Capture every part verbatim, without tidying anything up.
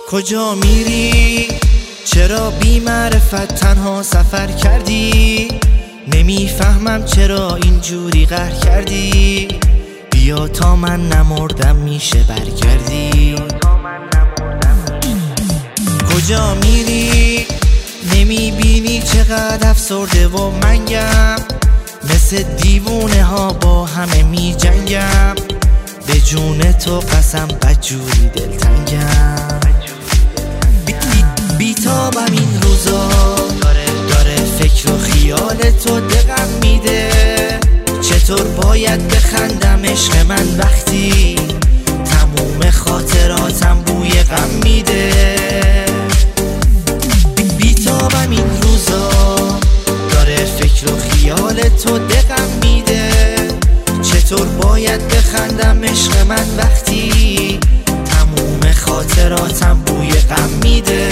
کجا میری؟ چرا بی معرفت تنها سفر کردی؟ نمیفهمم چرا اینجوری قهر کردی. بیا تا من نمردم میشه برگردی. کجا میری؟ نمیبینی چقدر افسرده و منگم؟ مثل دیوونه ها با همه می جنگم. به جون تو قسم بدجوری دلتنگم. بیتابم این روزا، داره فکر و خیال تو دقم میده. چطور باید بخندم عشق من وقتی تموم خاطراتم بوی غم میده. بیتابم این روزا، داره فکر و خیال تو دقم میده. چطور باید بخندم عشق من وقتی تموم خاطراتم بوی غم میده.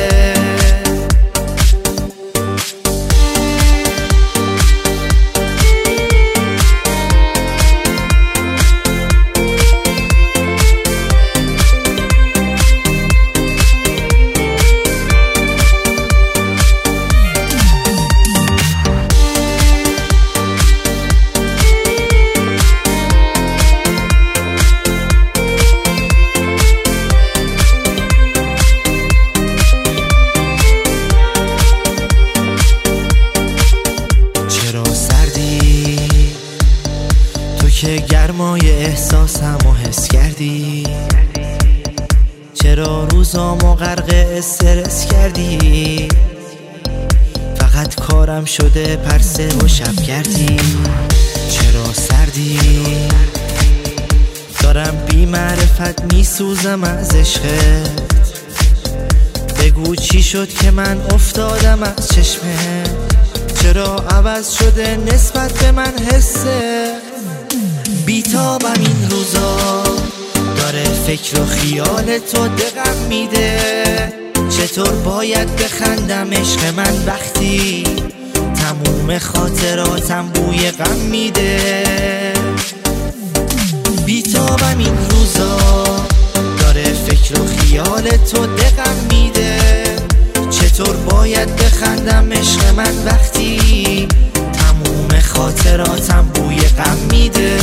که گرمای احساسمو حس کردی. چرا روزامو غرق استرس کردی؟ فقط کارم شده پرسه و شب کردی. چرا سردی؟ دارم بی معرفت میسوزم از عشقت. بگو چی شد که من افتادم از چشمت؟ چرا عوض شده نسبت به من حسه؟ بیتابم این روزا، داره فکر و خیال تو دقم میده. چطور باید بخندم عشق من وقتی تموم خاطراتم بوی غم میده. بیتابم این روزا، داره فکر و خیال تو دقم میده. چطور باید بخندم عشق من وقتی تموم خاطراتم بوی غم میده.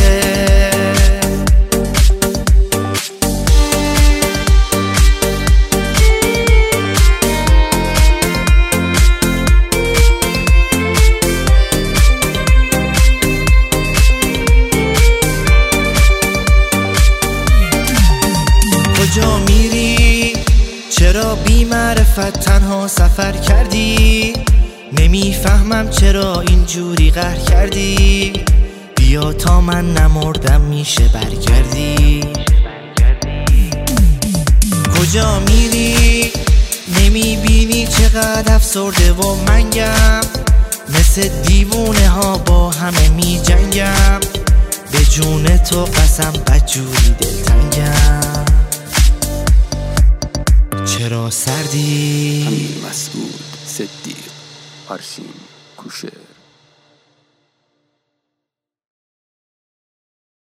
کجا میری؟ چرا بی معرفت تنها سفر کردی؟ نمیفهمم چرا اینجوری قهر کردی. بیا تا من نمردم میشه برگردی. کجا میری؟ نمیبینی چقدر افسرده و منگم؟ مثل دیوونه ها با همه می جنگم. به جون تو قسم بدجوری دلتنگم. چرا سردی؟ امیر مسعود صدیق، آرشین کوشه.